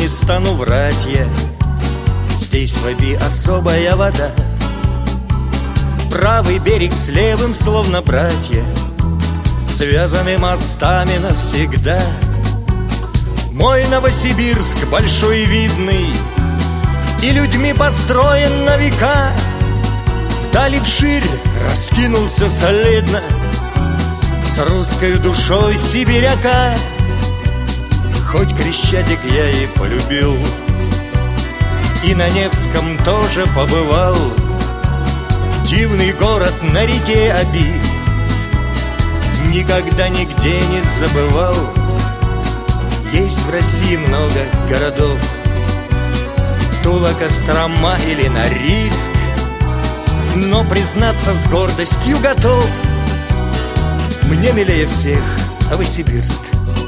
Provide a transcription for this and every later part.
не стану врать я. Здесь в Оби особая вода. Правый берег с левым словно братья, связаны мостами навсегда. Мой Новосибирск большой и видный, и людьми построен на века. Вдали вширь раскинулся солидно, с русской душой сибиряка. Хоть Крещатик я и полюбил, и на Невском тоже побывал. Дивный город на реке Оби никогда нигде не забывал. Есть в России много городов, Тула, Кострома или Норильск, но признаться с гордостью готов, мне милее всех Новосибирск.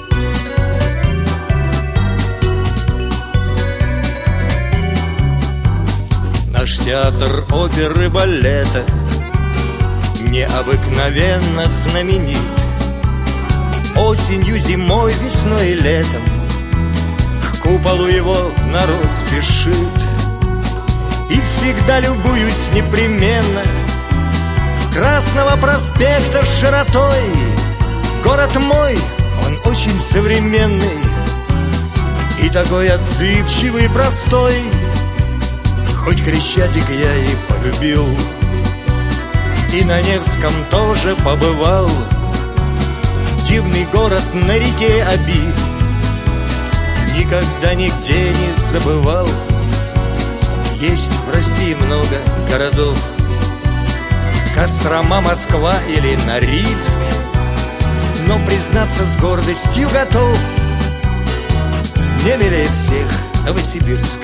Наш театр оперы и балета необыкновенно знаменит. Осенью, зимой, весной и летом к куполу его народ спешит. И всегда любуюсь непременно Красного проспекта широтой. Город мой, он очень современный и такой отзывчивый, простой. Хоть Крещатик я и полюбил, и на Невском тоже побывал. Дивный город на реке Оби никогда нигде не забывал. Есть в России много городов, Кострома, Москва или Норильск, но признаться с гордостью готов, мне милее всех Новосибирск.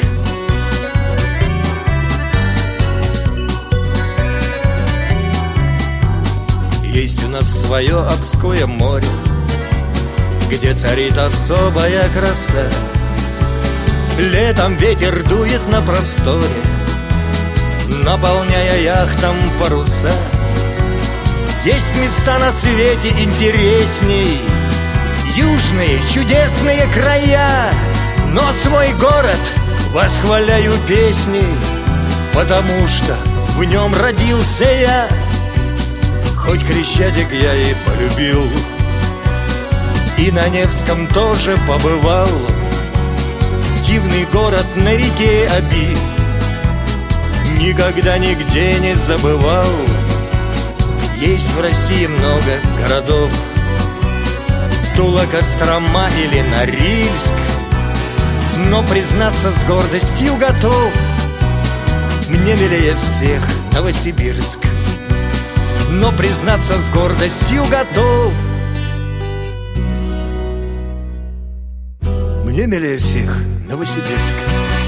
Есть у нас свое Обское море, где царит особая краса. Летом ветер дует на просторе, наполняя яхтам паруса. Есть места на свете интересней, южные чудесные края, но свой город восхваляю песней, потому что в нем родился я. Хоть Крещатик я и полюбил, и на Невском тоже побывал. Дивный город на реке Оби никогда нигде не забывал. Есть в России много городов, Тула, Кострома или Норильск, но признаться с гордостью готов, мне милее всех Новосибирск. Но признаться с гордостью готов, мне милее всех Новосибирск.